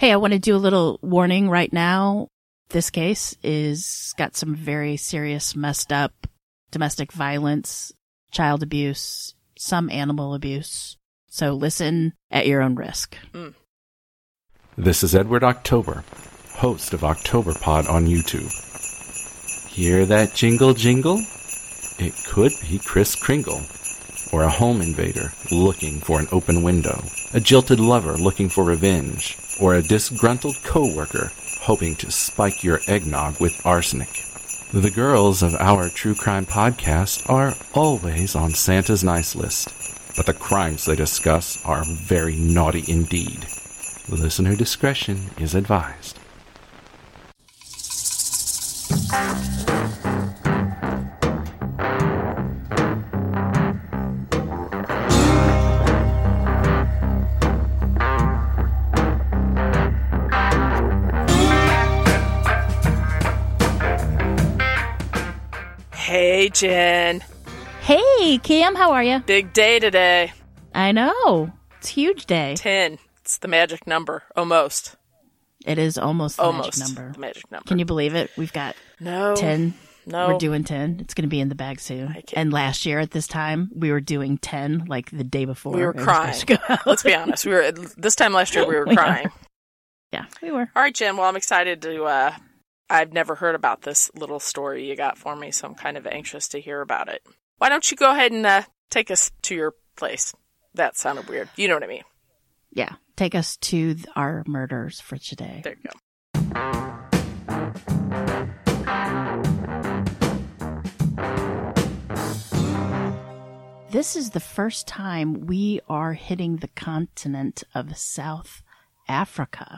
Hey, I want to do a little warning right now. This case is got some very serious, messed up domestic violence, child abuse, some animal abuse. So listen at your own risk. This is Edward October, host of OctoberPod on YouTube. Hear that jingle jingle? It could be Kris Kringle, or a home invader looking for an open window, a jilted lover looking for revenge, or a disgruntled coworker hoping to spike your eggnog with arsenic. The girls of our true crime podcast are always on Santa's nice list, but the crimes they discuss are very naughty indeed. Listener discretion is advised. Hey, Jen. Hey, Kim, how are you? Big day today. I know. It's a huge day. 10. It's the magic number. Almost. It is almost the magic number. The magic number. Can you believe it? We've got 10. No. We're doing 10. It's going to be in the bag soon. And last year at this time, we were doing 10 like the day before. We were crying. Let's be honest. This time last year, we were crying. Yeah, we were. All right, Jen. Well, I'm excited to... I've never heard about this little story you got for me, so I'm kind of anxious to hear about it. Why don't you go ahead and take us to your place? That sounded weird. You know what I mean. Yeah. Take us to our murders for today. There you go. This is the first time we are hitting the continent of South Africa.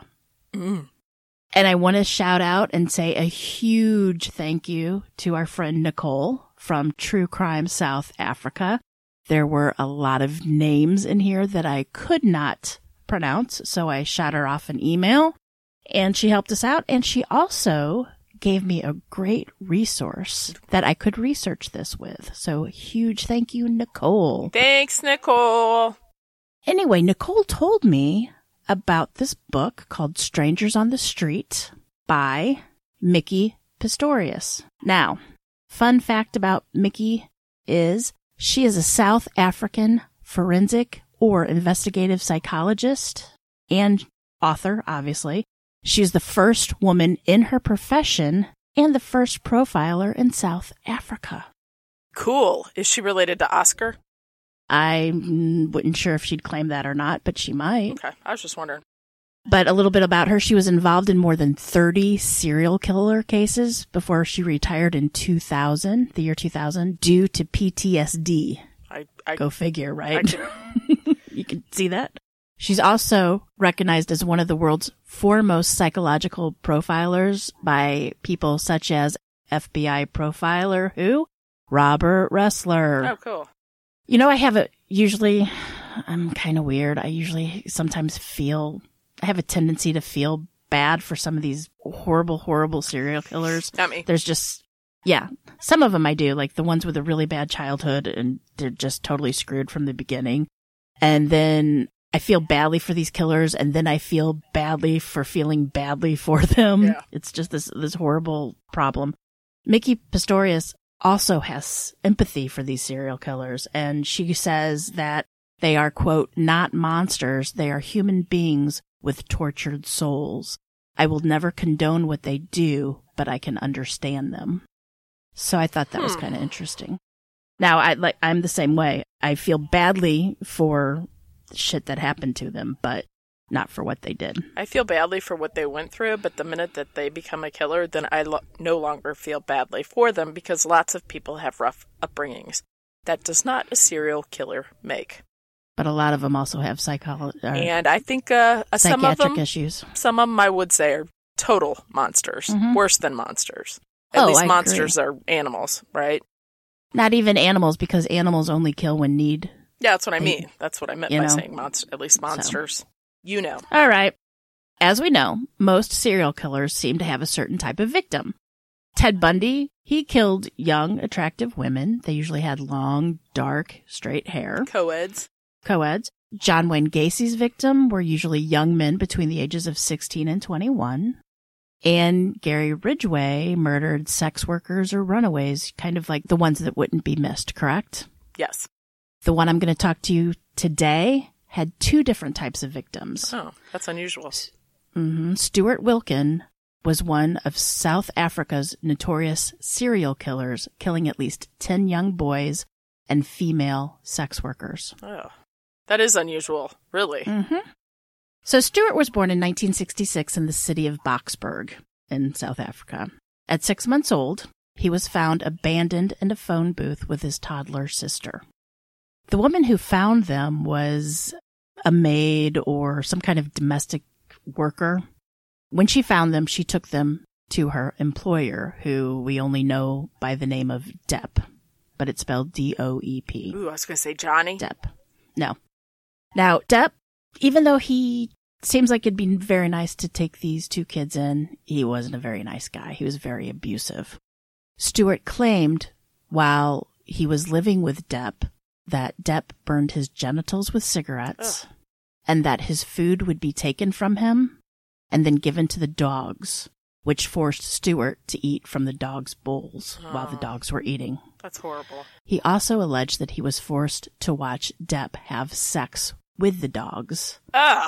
And I want to shout out and say a huge thank you to our friend Nicole from True Crime South Africa. There were a lot of names in here that I could not pronounce, so I shot her off an email, and she helped us out, and she also gave me a great resource that I could research this with. So huge thank you, Nicole. Thanks, Nicole. Anyway, Nicole told me about this book called Strangers on the Street by Miki Pistorius. Now, fun fact about Miki is she is a South African forensic or investigative psychologist and author, obviously. She's the first woman in her profession and the first profiler in South Africa. Cool. Is she related to Oscar? I wasn't sure if she'd claim that or not, but she might. Okay, I was just wondering. But a little bit about her. She was involved in more than 30 serial killer cases before she retired in the year 2000, due to PTSD. Go figure, right? You can see that. She's also recognized as one of the world's foremost psychological profilers by people such as FBI profiler who? Robert Ressler. Oh, cool. You know, I'm kind of weird. I sometimes I have a tendency to feel bad for some of these horrible, horrible serial killers. Not me. There's just, some of them I do, like the ones with a really bad childhood and they're just totally screwed from the beginning. And then I feel badly for these killers, and then I feel badly for feeling badly for them. Yeah. It's just this horrible problem. Miki Pistorius also has empathy for these serial killers, and she says that they are, quote, not monsters. They are human beings with tortured souls. I will never condone what they do, but I can understand them. So I thought that was kind of interesting. Now, I'm the same way. I feel badly for the shit that happened to them, but not for what they did. I feel badly for what they went through, but the minute that they become a killer, then I no longer feel badly for them, because lots of people have rough upbringings. That does not a serial killer make. But a lot of them also have and I think psychiatric issues. Some of them I would say are total monsters, worse than monsters. At least monsters are animals, right? Not even animals, because animals only kill when need. Yeah, that's what I mean. That's what I meant by saying at least monsters. So. You know. All right. As we know, most serial killers seem to have a certain type of victim. Ted Bundy, he killed young, attractive women. They usually had long, dark, straight hair. Co-eds. John Wayne Gacy's victim were usually young men between the ages of 16 and 21. And Gary Ridgway murdered sex workers or runaways, kind of like the ones that wouldn't be missed, correct? Yes. The one I'm going to talk to you today had 2 different types of victims. Oh, that's unusual. Stuart Wilkin was one of South Africa's notorious serial killers, killing at least 10 young boys and female sex workers. Oh, that is unusual, really. So Stuart was born in 1966 in the city of Boksburg in South Africa. At 6 months old, he was found abandoned in a phone booth with his toddler sister. The woman who found them was a maid or some kind of domestic worker. When she found them, she took them to her employer, who we only know by the name of Depp, but it's spelled D-O-E-P. Ooh, I was going to say Johnny. Depp. No. Now, Depp, even though he seems like it'd be very nice to take these 2 kids in, he wasn't a very nice guy. He was very abusive. Stuart claimed while he was living with Depp that Depp burned his genitals with cigarettes and that his food would be taken from him and then given to the dogs, which forced Stuart to eat from the dogs' bowls while the dogs were eating. That's horrible. He also alleged that he was forced to watch Depp have sex with the dogs.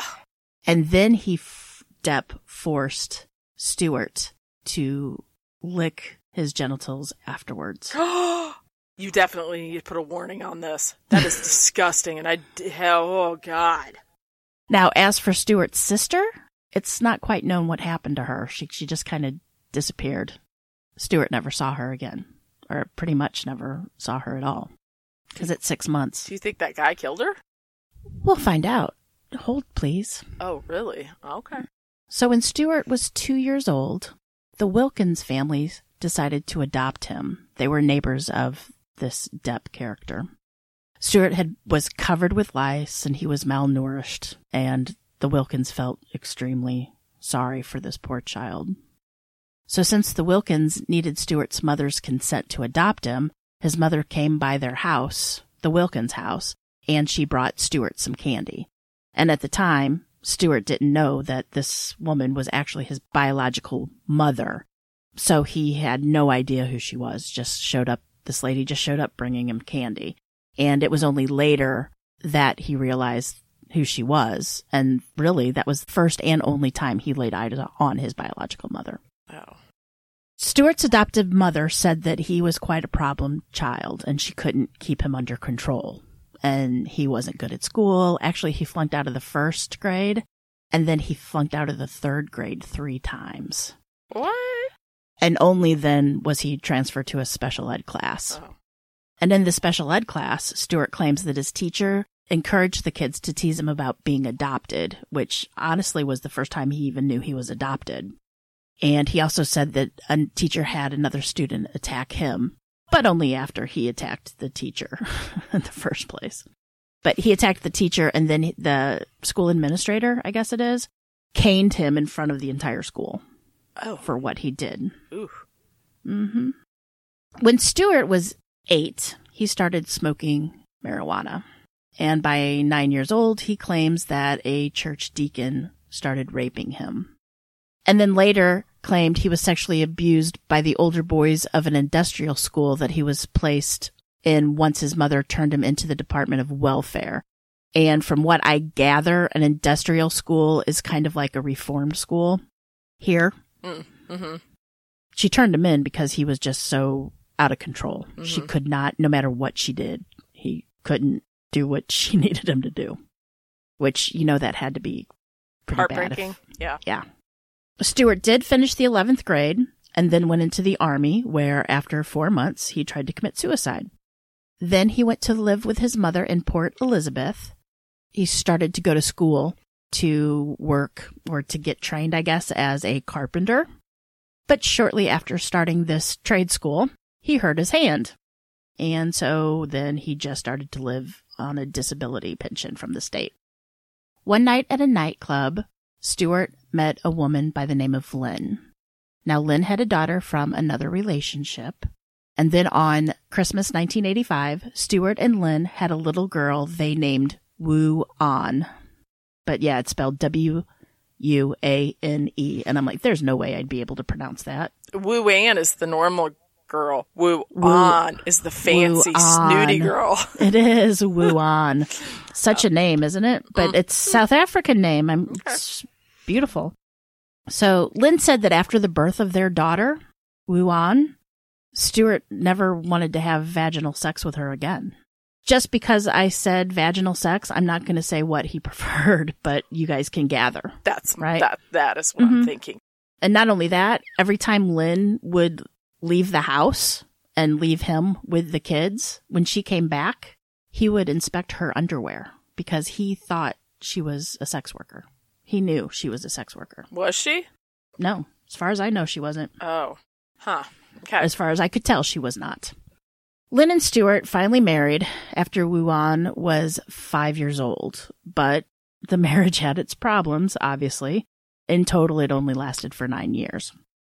And then Depp forced Stuart to lick his genitals afterwards. You definitely need to put a warning on this. That is disgusting, and oh, God. Now, as for Stuart's sister, it's not quite known what happened to her. She just kind of disappeared. Stuart never saw her again, or pretty much never saw her at all, because it's 6 months. Do you think that guy killed her? We'll find out. Hold, please. Oh, really? Okay. So when Stuart was 2 years old, the Wilkins family decided to adopt him. They were neighbors of this Depp character. Stuart was covered with lice and he was malnourished, and the Wilkins felt extremely sorry for this poor child. So since the Wilkins needed Stuart's mother's consent to adopt him, his mother came by their house, the Wilkins house, and she brought Stuart some candy. And at the time, Stuart didn't know that this woman was actually his biological mother. So he had no idea who she was, this lady just showed up bringing him candy. And it was only later that he realized who she was. And really, that was the first and only time he laid eyes on his biological mother. Oh. Stuart's adoptive mother said that he was quite a problem child and she couldn't keep him under control. And he wasn't good at school. Actually, he flunked out of the 1st grade, and then he flunked out of the 3rd grade 3 times. What? And only then was he transferred to a special ed class. Oh. And in the special ed class, Stuart claims that his teacher encouraged the kids to tease him about being adopted, which honestly was the first time he even knew he was adopted. And he also said that a teacher had another student attack him, but only after he attacked the teacher in the first place. But he attacked the teacher, and then the school administrator, I guess it is, caned him in front of the entire school for what he did. Ooh. Mm-hmm. When Stuart was 8, he started smoking marijuana. And by 9 years old, he claims that a church deacon started raping him. And then later claimed he was sexually abused by the older boys of an industrial school that he was placed in once his mother turned him into the Department of Welfare. And from what I gather, an industrial school is kind of like a reformed school here. Mm-hmm. She turned him in because he was just so out of control. Mm-hmm. She could not, no matter what she did, he couldn't do what she needed him to do. Which, that had to be pretty heartbreaking. Bad. Yeah. Stuart did finish the 11th grade and then went into the Army, where after 4 months, he tried to commit suicide. Then he went to live with his mother in Port Elizabeth. He started to go to school to work or to get trained, I guess, as a carpenter. But shortly after starting this trade school, he hurt his hand. And so then he just started to live on a disability pension from the state. One night at a nightclub, Stuart met a woman by the name of Lynn. Now, Lynn had a daughter from another relationship. And then on Christmas 1985, Stuart and Lynn had a little girl they named Wuan. But yeah, it's spelled W-U-A-N-E. And I'm like, there's no way I'd be able to pronounce that. Wu-An is the normal girl. Wu-An is the fancy, snooty girl. It is Wuan. Such a name, isn't it? But it's South African name. It's beautiful. So Lynn said that after the birth of their daughter, Wuan, Stuart never wanted to have vaginal sex with her again. Just because I said vaginal sex, I'm not going to say what he preferred, but you guys can gather. That's right. That is what I'm thinking. And not only that, every time Lynn would leave the house and leave him with the kids, when she came back, he would inspect her underwear because he thought she was a sex worker. He knew she was a sex worker. Was she? No. As far as I know, she wasn't. Oh. Huh. Okay. As far as I could tell, she was not. Lynn and Stuart finally married after Wuan was 5 years old, but the marriage had its problems, obviously. In total, it only lasted for 9 years.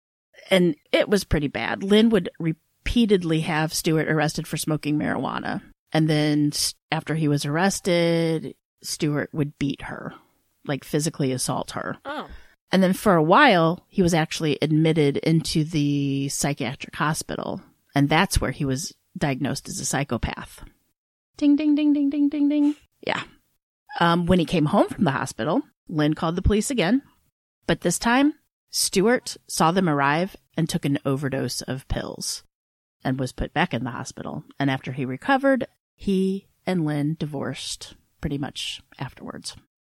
And it was pretty bad. Lynn would repeatedly have Stuart arrested for smoking marijuana. And then after he was arrested, Stuart would beat her, like physically assault her. Oh. And then for a while, he was actually admitted into the psychiatric hospital. And that's where he was diagnosed as a psychopath. Ding, ding, ding, ding, ding, ding, ding. Yeah. When he came home from the hospital, Lynn called the police again. But this time, Stuart saw them arrive and took an overdose of pills and was put back in the hospital. And after he recovered, he and Lynn divorced pretty much afterwards.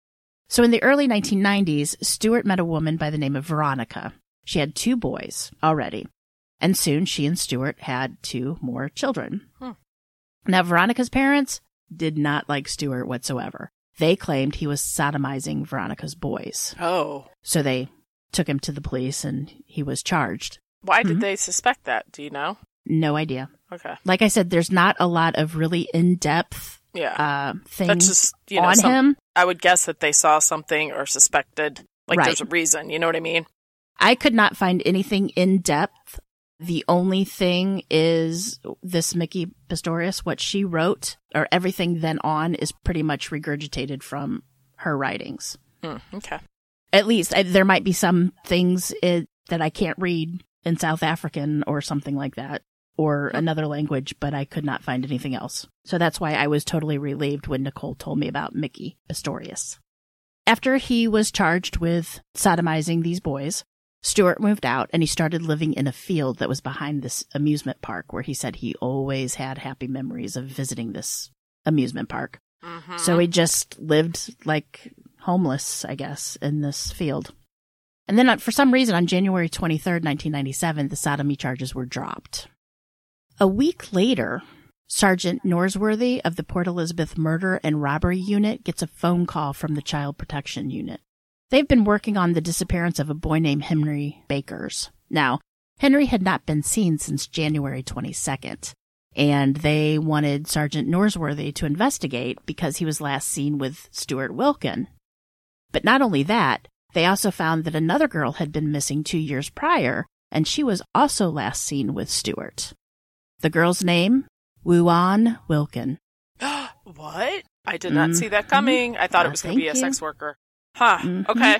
So in the early 1990s, Stuart met a woman by the name of Veronica. She had 2 boys already. And soon she and Stuart had 2 more children. Now, Veronica's parents did not like Stuart whatsoever. They claimed he was sodomizing Veronica's boys. Oh. So they took him to the police and he was charged. Why did they suspect that? Do you know? No idea. Okay. Like I said, there's not a lot of really in-depth things That's just, on him. I would guess that they saw something or suspected. Like Right. there's a reason. You know what I mean? I could not find anything in-depth. The only thing is this Mickey Pistorius, what she wrote, or everything then on, is pretty much regurgitated from her writings. Okay. At least there might be some things that I can't read in South African or something like that, or another language, but I could not find anything else. So that's why I was totally relieved when Nicole told me about Mickey Pistorius. After he was charged with sodomizing these boys, Stuart moved out and he started living in a field that was behind this amusement park where he said he always had happy memories of visiting this amusement park. Mm-hmm. So he just lived like homeless, I guess, in this field. And then for some reason on January 23rd, 1997, the sodomy charges were dropped. A week later, Sergeant Norsworthy of the Port Elizabeth Murder and Robbery Unit gets a phone call from the Child Protection Unit. They've been working on the disappearance of a boy named Henry Bakers. Now, Henry had not been seen since January 22nd, and they wanted Sergeant Norsworthy to investigate because he was last seen with Stuart Wilkin. But not only that, they also found that another girl had been missing 2 years prior, and she was also last seen with Stuart. The girl's name? Wuan Wilkin. What? I did not see that coming. I thought it was going to be a sex worker. Huh. Okay.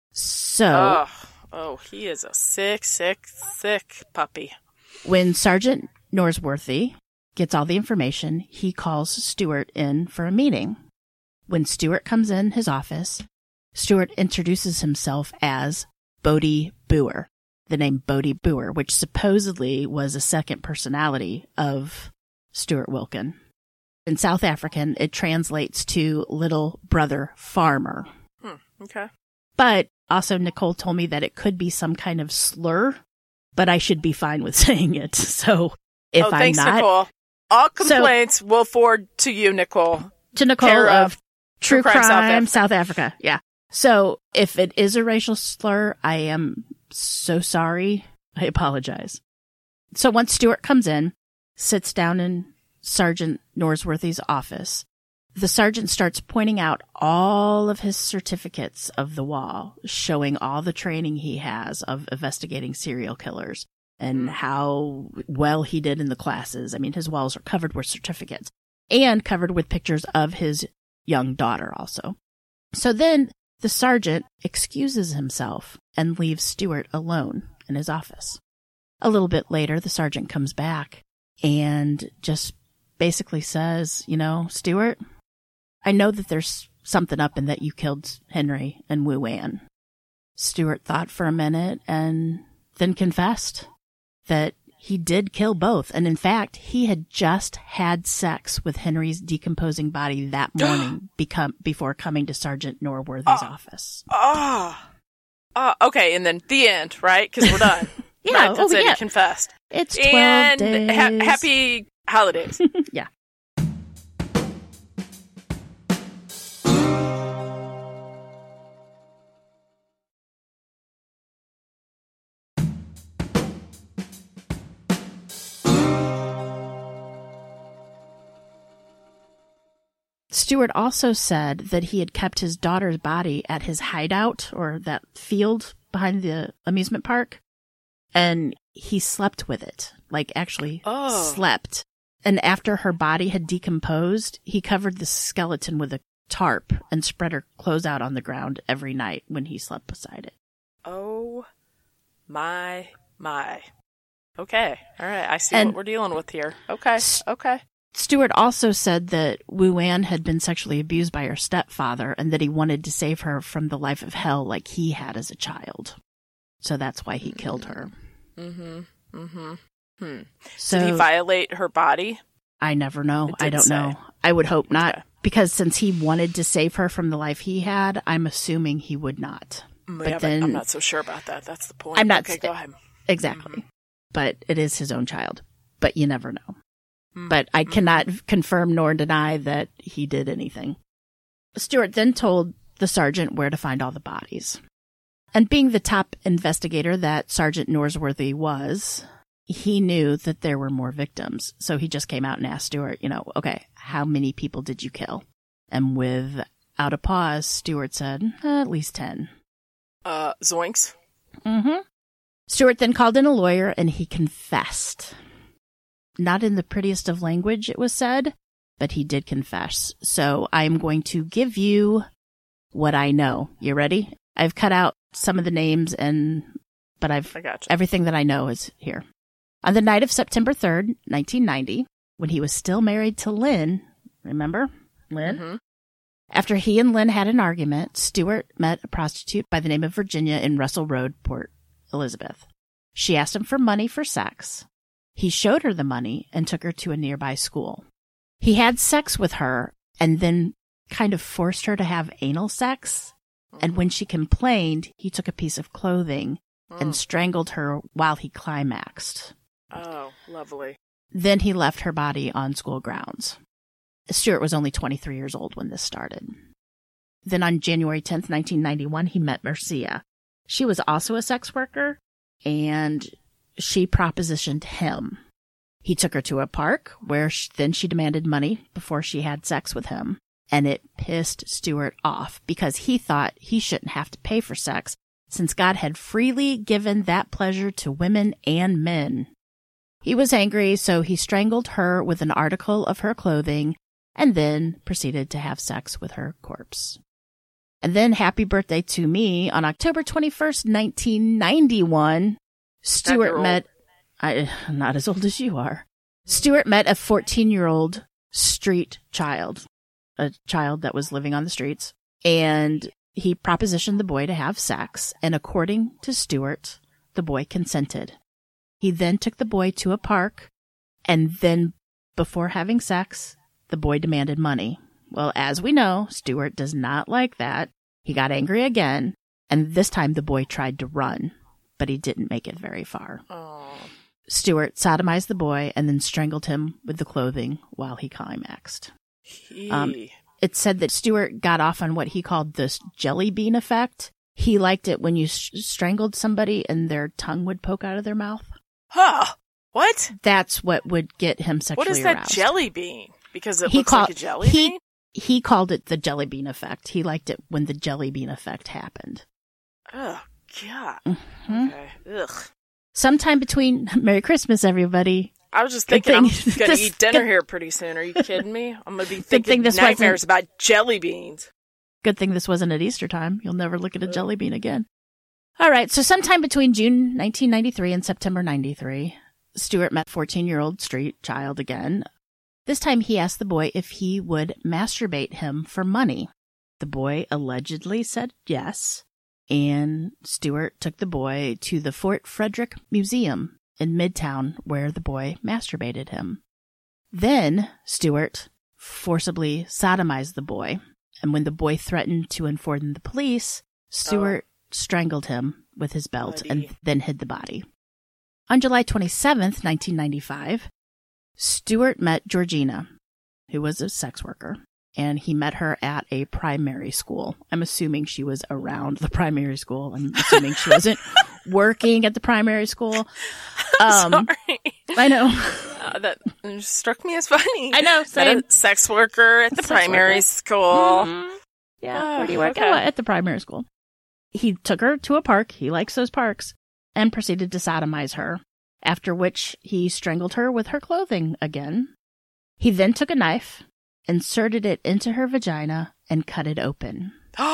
So. Oh, he is a sick, sick, sick puppy. When Sergeant Norsworthy gets all the information, he calls Stuart in for a meeting. When Stuart comes in his office, Stuart introduces himself as Bodie Boer, the name Bodie Boer, which supposedly was a second personality of Stuart Wilkin. In South African, it translates to little brother farmer. Okay. But also Nicole told me that it could be some kind of slur, but I should be fine with saying it. So if thanks, I'm not, Nicole. All complaints will forward to you, Nicole. To Nicole Care of True Crime South Africa. Yeah. So if it is a racial slur, I am so sorry. I apologize. So once Stuart comes in, sits down in Sergeant Norsworthy's office, the sergeant starts pointing out all of his certificates of the wall, showing all the training he has of investigating serial killers and how well he did in the classes. I mean, his walls are covered with certificates and covered with pictures of his young daughter also. So then the sergeant excuses himself and leaves Stewart alone in his office. A little bit later, the sergeant comes back and just basically says, Stewart, I know that there's something up in that you killed Henry and Wu Wan. Stewart thought for a minute and then confessed that he did kill both. And in fact, he had just had sex with Henry's decomposing body that morning before coming to Sergeant Norworthy's office. Okay, and then the end, right? Because we're done. Yeah, right? That's it. He confessed. It's 12 days. Happy holidays. Yeah. Stewart also said that he had kept his daughter's body at his hideout, or that field behind the amusement park, and he slept with it, like actually slept. And after her body had decomposed, he covered the skeleton with a tarp and spread her clothes out on the ground every night when he slept beside it. Oh, my. Okay, all right, I see what we're dealing with here. Okay. Stewart also said that Wu Wan had been sexually abused by her stepfather and that he wanted to save her from the life of hell like he had as a child. So that's why he killed her. So did he violate her body? I never know. I don't know. I would hope not. Because since he wanted to save her from the life he had, I'm assuming he would not. But then, I'm not so sure about that. That's the point. I'm not. Okay, go ahead. Exactly. But it is his own child. But you never know. But I cannot confirm nor deny that he did anything. Stewart then told the sergeant where to find all the bodies. And being the top investigator that Sergeant Norworthy was, he knew that there were more victims. So he just came out and asked Stewart, okay, how many people did you kill? And without a pause, Stewart said, at least 10. Zoinks. Stewart then called in a lawyer and he confessed. Not in the prettiest of language, it was said, but he did confess. So I'm going to give you what I know. You ready? I've cut out some of the names, but everything that I know is here. On the night of September 3rd, 1990, when he was still married to Lynn, remember Lynn? After he and Lynn had an argument, Stewart met a prostitute by the name of Virginia in Russell Road, Port Elizabeth. She asked him for money for sex. He showed her the money and took her to a nearby school. He had sex with her and then kind of forced her to have anal sex. And when she complained, he took a piece of clothing and strangled her while he climaxed. Oh, lovely. Then he left her body on school grounds. Stewart was only 23 years old when this started. Then on January 10th, 1991, he met Marcia. She was also a sex worker, and she propositioned him. He took her to a park where then she demanded money before she had sex with him. And it pissed Stewart off because he thought he shouldn't have to pay for sex since God had freely given that pleasure to women and men. He was angry, so he strangled her with an article of her clothing and then proceeded to have sex with her corpse. And then happy birthday to me on October 21st, 1991. Stewart met, not as old as you are. Stewart met a 14-year-old street child, a child that was living on the streets, and he propositioned the boy to have sex, and according to Stewart, the boy consented. He then took the boy to a park, and then, before having sex, the boy demanded money. Well, as we know, Stewart does not like that. He got angry again, and this time the boy tried to run, but he didn't make it very far. Oh. Stewart sodomized the boy and then strangled him with the clothing while he climaxed. It said that Stewart got off on what he called this jelly bean effect. He liked it when you strangled somebody and their tongue would poke out of their mouth. Huh. What? That's what would get him sexually aroused. What is that jelly bean? Because it looks like a jelly bean? He called it the jelly bean effect. He liked it when the jelly bean effect happened. Oh, God. Okay. Ugh. Sometime between, Merry Christmas, everybody, I was just thinking I'm going to eat dinner here pretty soon. Are you kidding me? I'm going to be thinking nightmares about jelly beans. Good thing this wasn't at Easter time. You'll never look at a jelly bean again. All right, so sometime between June 1993 and September 93, Stewart met 14-year-old street child again. This time he asked the boy if he would masturbate him for money. The boy allegedly said yes, and Stewart took the boy to the Fort Frederick Museum in Midtown, where the boy masturbated him. Then Stewart forcibly sodomized the boy, and when the boy threatened to inform the police, Stewart strangled him with his belt and then hid the body. On July 27th, 1995, Stewart met Georgina, who was a sex worker, and he met her at a primary school. I'm assuming she was around the primary school. I'm assuming she wasn't working at the primary school. Sorry. I know. That struck me as funny. I know. Same. A sex worker at the primary school. Mm-hmm. Yeah. Where do you work? At the primary school. He took her to a park. He likes those parks. And proceeded to sodomize her, after which he strangled her with her clothing again. He then took a knife, inserted it into her vagina, and cut it open.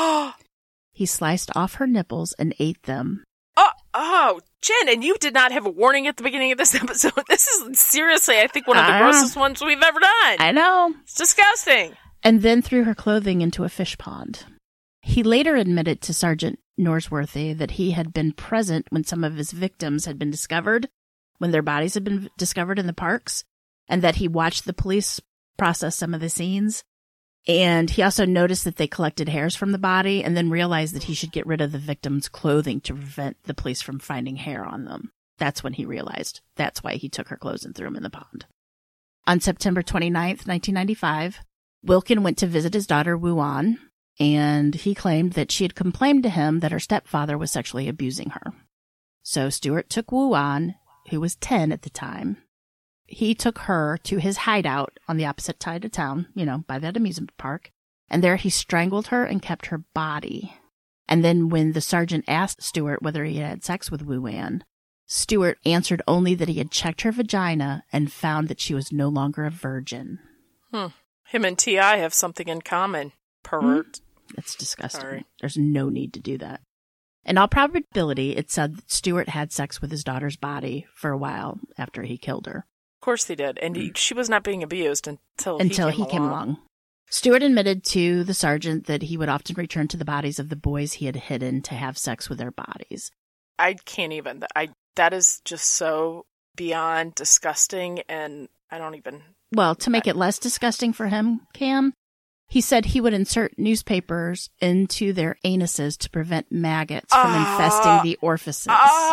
He sliced off her nipples and ate them. Oh, Jen, and you did not have a warning at the beginning of this episode. This is seriously, I think, one of the grossest ones we've ever done. I know. It's disgusting. And then threw her clothing into a fish pond. He later admitted to Sergeant Norsworthy that he had been present when some of his victims had been discovered, when their bodies had been discovered in the parks, and that he watched the police process some of the scenes. And he also noticed that they collected hairs from the body and then realized that he should get rid of the victim's clothing to prevent the police from finding hair on them. That's when he realized. That's why he took her clothes and threw them in the pond. On September 29th, 1995, Wilkin went to visit his daughter, Wuan, and he claimed that she had complained to him that her stepfather was sexually abusing her. So Stewart took Wuan, who was 10 at the time. He took her to his hideout on the opposite side of town, by that amusement park, and there he strangled her and kept her body. And then when the sergeant asked Stewart whether he had sex with Wuan, Stewart answered only that he had checked her vagina and found that she was no longer a virgin. Him and T.I. have something in common. Pervert. That's disgusting. Sorry. There's no need to do that. In all probability, it said that Stewart had sex with his daughter's body for a while after he killed her. Of course he did. And she was not being abused until he came along. Stewart admitted to the sergeant that he would often return to the bodies of the boys he had hidden to have sex with their bodies. I can't even. That is just so beyond disgusting, and I don't even... Well, to make it less disgusting for him, Cam, he said he would insert newspapers into their anuses to prevent maggots from infesting the orifices.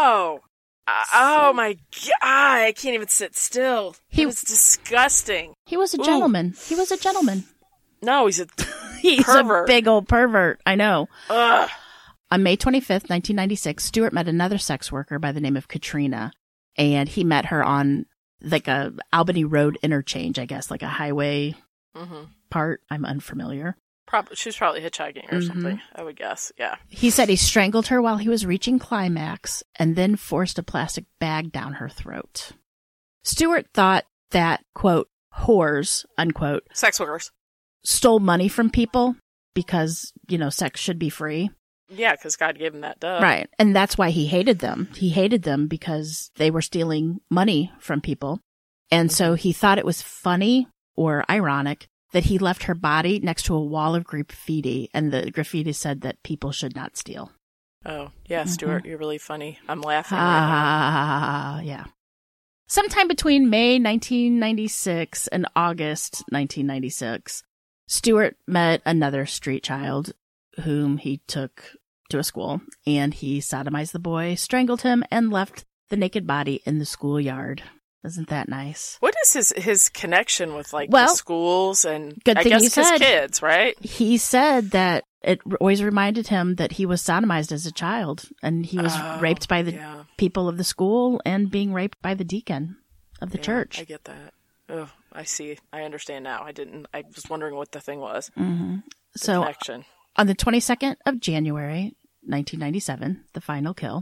Oh my God. I can't even sit still. It was disgusting. He was a gentleman. He was a gentleman. No, he's a pervert. A big old pervert. I know. Ugh. On May 25th, 1996, Stewart met another sex worker by the name of Katrina, and he met her on like a Albany Road interchange, I guess, like a highway part. I'm unfamiliar. She was probably hitchhiking or something, I would guess. Yeah. He said he strangled her while he was reaching climax and then forced a plastic bag down her throat. Stewart thought that, quote, whores, unquote, sex workers, stole money from people because, sex should be free. Yeah, because God gave him that, duh. Right. And that's why he hated them. He hated them because they were stealing money from people. And so he thought it was funny or ironic that he left her body next to a wall of graffiti, and the graffiti said that people should not steal. Oh, yeah, Stewart, you're really funny. I'm laughing right now. Yeah. Sometime between May 1996 and August 1996, Stewart met another street child whom he took to a school, and he sodomized the boy, strangled him, and left the naked body in the schoolyard. Isn't that nice? What is his connection with the schools and I guess his kids, right? He said that it always reminded him that he was sodomized as a child, and he was raped by the people of the school and being raped by the deacon of the church. I get that. Oh, I see. I understand now. I was wondering what the thing was. So connection. On the 22nd of January, 1997, the final kill,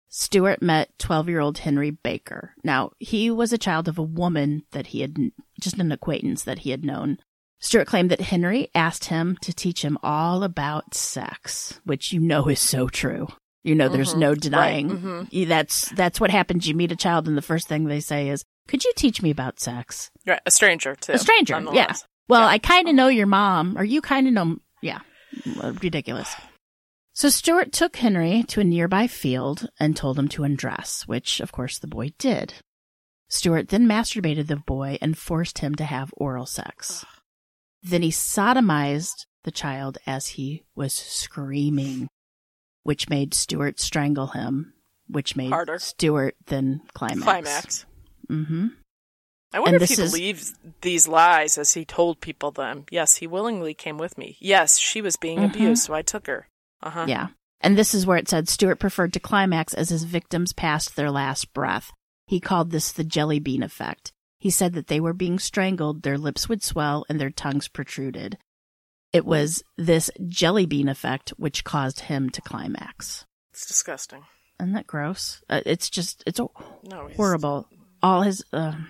Stuart met 12-year-old Henry Baker. Now, he was a child of a woman that he had, just an acquaintance that he had known. Stuart claimed that Henry asked him to teach him all about sex, which you know is so true. You know, there's no denying. Right. That's what happens. You meet a child and the first thing they say is, could you teach me about sex? Right. A stranger, too. A stranger, yeah. Well, I kind of know your mom, or you kind of know, yeah. Ridiculous. So Stuart took Henry to a nearby field and told him to undress, which, of course, the boy did. Stuart then masturbated the boy and forced him to have oral sex. Then he sodomized the child as he was screaming, which made Stuart strangle him, which made Stuart then climax. Mm-hmm. I wonder if he believes these lies as he told people them. Yes, he willingly came with me. Yes, she was being abused, so I took her. Yeah. And this is where it said Stuart preferred to climax as his victims passed their last breath. He called this the jelly bean effect. He said that they were being strangled, their lips would swell, and their tongues protruded. It was this jelly bean effect which caused him to climax. It's disgusting. Isn't that gross? It's horrible. All his...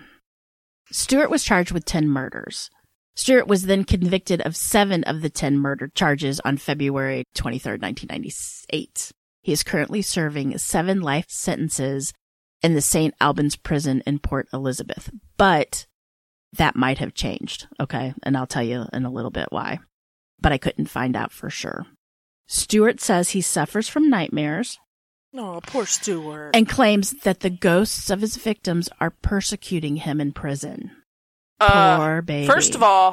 Stuart was charged with 10 murders. Stuart was then convicted of 7 of the 10 murder charges on February 23rd, 1998. He is currently serving 7 life sentences in the St. Albans prison in Port Elizabeth. But that might have changed, okay? And I'll tell you in a little bit why. But I couldn't find out for sure. Stuart says he suffers from nightmares. Oh, poor Stuart. And claims that the ghosts of his victims are persecuting him in prison. Poor baby. First of all,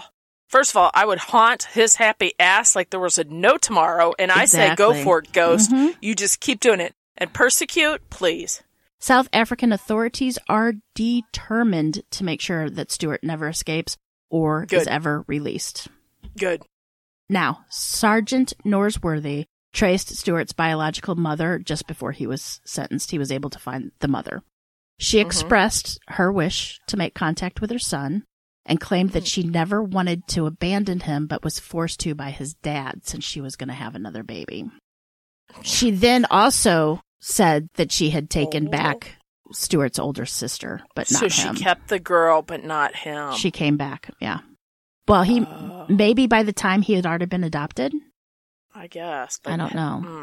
I would haunt his happy ass like there was a no tomorrow, and I say go for it, ghost. You just keep doing it. And persecute, please. South African authorities are determined to make sure that Stuart never escapes or is ever released. Good. Now, Sergeant Norsworthy traced Stuart's biological mother just before he was sentenced. He was able to find the mother. She expressed her wish to make contact with her son and claimed that she never wanted to abandon him but was forced to by his dad since she was going to have another baby. She then also said that she had taken back Stuart's older sister, but not him. So she kept the girl, but not him. She came back, yeah. Well, he maybe by the time he had already been adopted. I guess. But I don't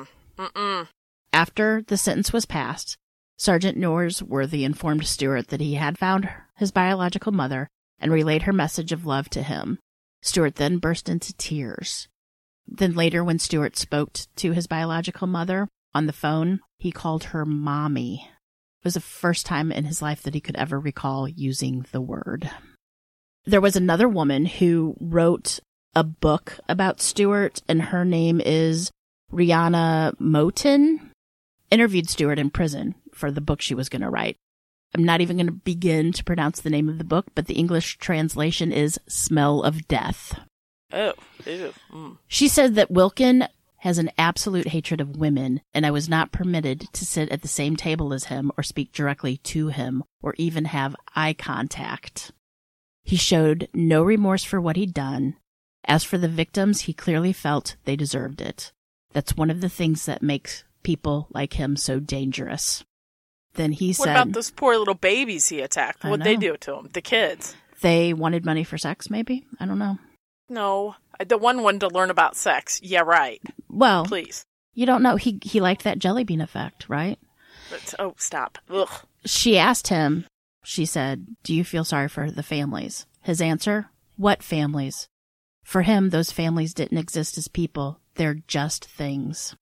know. After the sentence was passed, Sergeant Norsworthy informed Stuart that he had found his biological mother and relayed her message of love to him. Stuart then burst into tears. Then later, when Stuart spoke to his biological mother on the phone, he called her Mommy. It was the first time in his life that he could ever recall using the word. There was another woman who wrote a book about Stuart, and her name is Rihanna Moten. Interviewed Stuart in prison for the book she was going to write. I'm not even going to begin to pronounce the name of the book, but the English translation is Smell of Death. Oh, ew. She said that Wilkin has an absolute hatred of women, and I was not permitted to sit at the same table as him or speak directly to him or even have eye contact. He showed no remorse for what he'd done. As for the victims, he clearly felt they deserved it. That's one of the things that makes people like him so dangerous. Then he said... What about those poor little babies he attacked? What'd they do to them? The kids? They wanted money for sex, maybe? I don't know. No. The one wanted to learn about sex. Yeah, right. Well... Please. You don't know. He liked that jelly bean effect, right? Oh, stop. Ugh. She asked him, she said, do you feel sorry for the families? His answer? What families? For him, those families didn't exist as people. They're just things.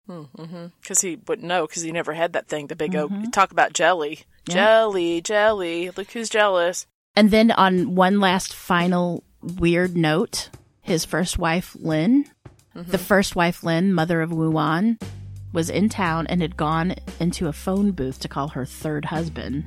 Because he wouldn't know, because he never had that thing, the big talk about jelly. Yeah. Jelly, look who's jealous. And then on one last final weird note, his first wife, Lynn, the first wife, Lynn, mother of Wuan, was in town and had gone into a phone booth to call her third husband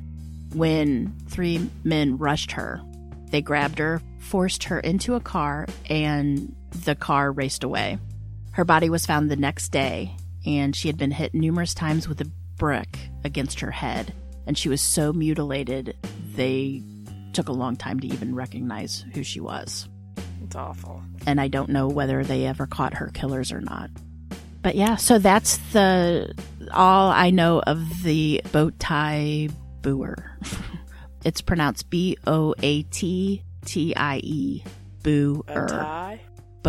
when 3 men rushed her. They grabbed her, forced her into a car, and the car raced away. Her body was found the next day, and she had been hit numerous times with a brick against her head, and she was so mutilated, they took a long time to even recognize who she was. It's awful. And I don't know whether they ever caught her killers or not. But yeah, so that's all I know of the Bowtie Booer. It's pronounced Boatie. Booer.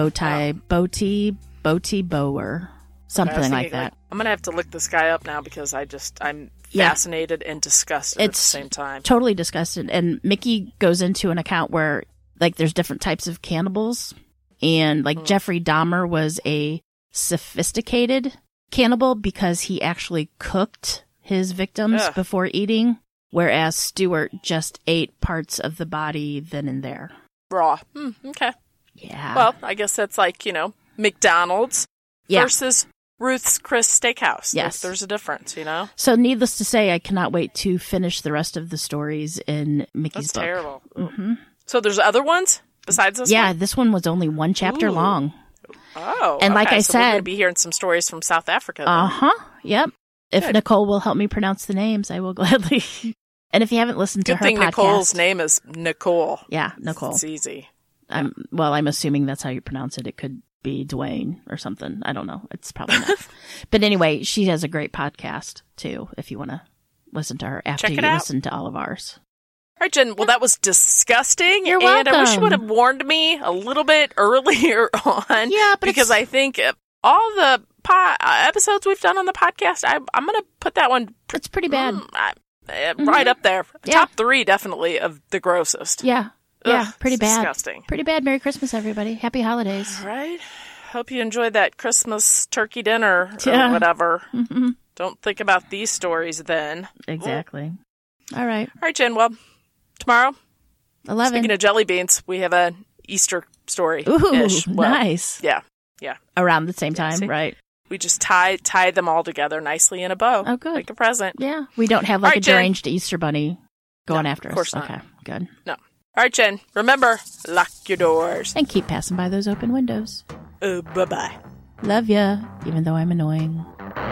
Bowtie Bower. Something like that. I'm going to have to look this guy up now because I'm fascinated and disgusted at the same time. Totally disgusted. And Mickey goes into an account where, like, there's different types of cannibals. And, like, Jeffrey Dahmer was a sophisticated cannibal because he actually cooked his victims before eating, whereas Stewart just ate parts of the body then and there. Raw. Okay. Yeah. Well, I guess that's like, McDonald's versus Ruth's Chris Steakhouse. Yes. There's a difference, So needless to say, I cannot wait to finish the rest of the stories in Mickey's book. That's terrible. Mm-hmm. So there's other ones besides this one? Yeah, this one was only one chapter long. Oh, and like I so we're said, going to be hearing some stories from South Africa. Yep. If Good. Nicole will help me pronounce the names, I will gladly. And if you haven't listened to her podcast, Nicole's name is Nicole. Yeah, Nicole. It's easy. I'm assuming that's how you pronounce it. It could be Dwayne or something. I don't know. It's probably not. But anyway, she has a great podcast too. If you want to listen to her after you listen to all of ours. All right, Jen. Well, that was disgusting. You're welcome. And I wish you would have warned me a little bit earlier on. Yeah, but because I think all the episodes we've done on the podcast, I'm going to put that one. It's pretty bad. Right up there. Top 3, definitely, of the grossest. Yeah. Yeah, pretty bad. Disgusting. Pretty bad. Merry Christmas, everybody. Happy holidays. All right. Hope you enjoyed that Christmas turkey dinner or whatever. Mm-hmm. Don't think about these stories then. Exactly. All right. All right, Jen. Well, tomorrow, 11. Speaking of jelly beans, we have an Easter story. Ooh, nice. Yeah. Around the same time, right? We just tie them all together nicely in a bow. Oh, good. Like a present. Yeah. We don't have like a deranged Easter bunny going after us. Of course not. Okay, good. No. All right, Jen. Remember, lock your doors. And keep passing by those open windows. Bye-bye. Love ya, even though I'm annoying.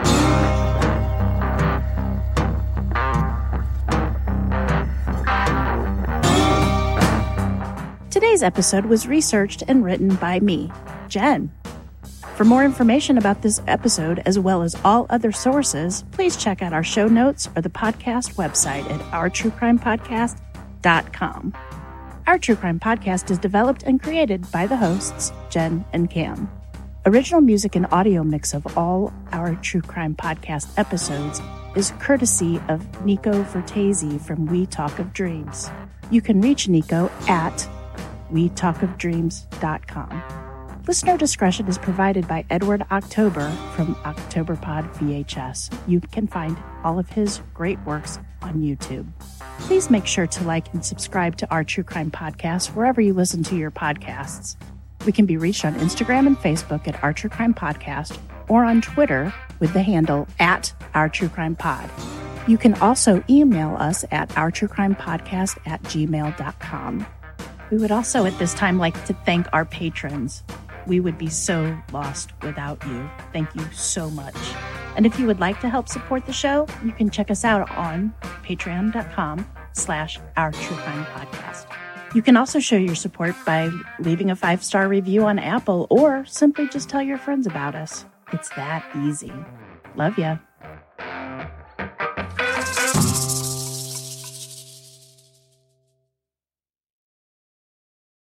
Today's episode was researched and written by me, Jen. For more information about this episode, as well as all other sources, please check out our show notes or the podcast website at ourtruecrimepodcast.com. Our True Crime Podcast is developed and created by the hosts, Jen and Cam. Original music and audio mix of all our True Crime Podcast episodes is courtesy of Nico Vertese from We Talk of Dreams. You can reach Nico at wetalkofdreams.com. Listener discretion is provided by Edward October from OctoberPod VHS. You can find all of his great works on YouTube. Please make sure to like and subscribe to our True Crime Podcast wherever you listen to your podcasts. We can be reached on Instagram and Facebook at Our True Crime Podcast or on Twitter with the handle at Our True Crime Pod. You can also email us at ourtruecrimepodcast@gmail.com. We would also at this time like to thank our patrons. We would be so lost without you. Thank you so much. And if you would like to help support the show, you can check us out on patreon.com/Our True Crime Podcast. You can also show your support by leaving a 5-star review on Apple or simply just tell your friends about us. It's that easy. Love ya.